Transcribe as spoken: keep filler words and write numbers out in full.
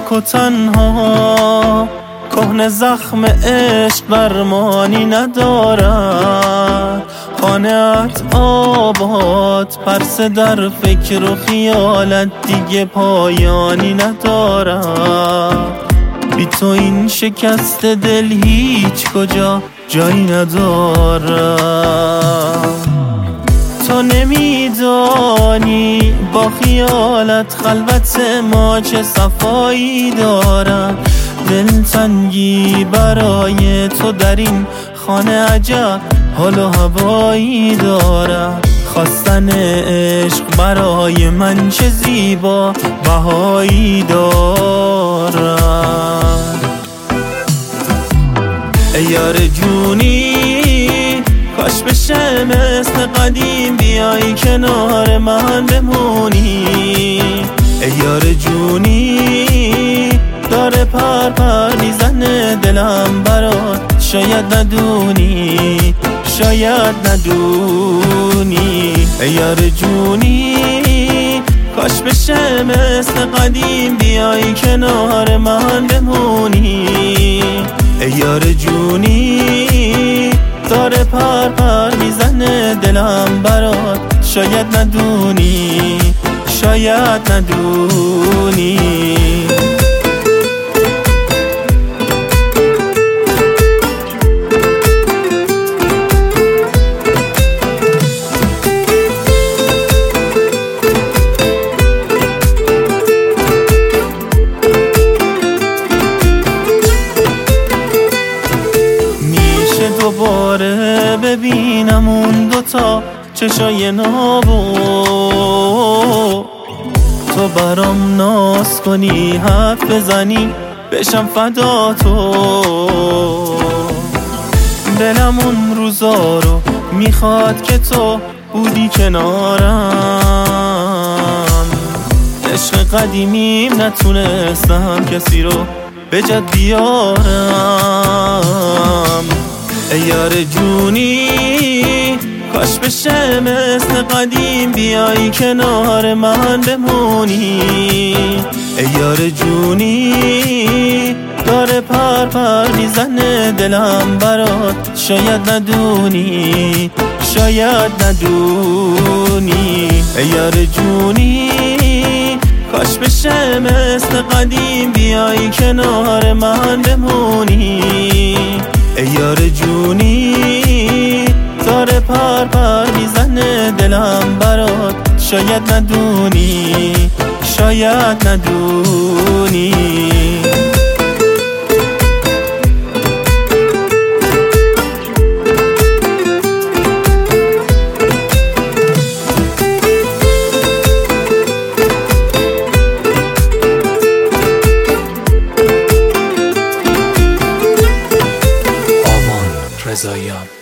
تک و تنها، کهنه زخم عشق درمانی ندارد. خانه‌ات آباد، پرسه در فکر و خیالت دیگه پایانی ندارد. بی تو این شکست دل هیچ کجا جایی ندارد. تو نمیدانی با خیالت خلوت ما چه صفایی دارد. دلتنگی برای تو در این خانه عجب حال و هوایی دارد. خواستن عشق برای من چه زیبا بهایی دارد. ای یار جونی کاش بشه مثل قدیم بیایی کنار من بمونی. ای یار جونی داره پر پر میزنه دلم برات، شاید ندونی شاید ندونی. ای یار جونی کاش بشه مثل قدیم بیایی کنار من بمونی. ای یار جونی داره پر پر میزنه دلم برات، شاید ندونی شاید ندونی. دوباره ببینم اون دوتا چشای نابو، تو برام ناز کنی حرف بزنی بشم فدا تو. دلم اون روزا رو میخواد که تو بودی کنارم. عشق قدیمیم نتونستم کسی رو به جد بیارم. ای یار جونی کاش بشه مثل قدیم بیایی کنار من بمونی. ای یار جونی داره پر پر میزنه دلم برات، شاید ندونی شاید ندونی. ای یار جونی کاش بشه مثل قدیم بیایی کنار من بمونی. ای یار جونی داره پر پر میزنه دلم برات، شاید ندونی شاید ندونی. رضاییان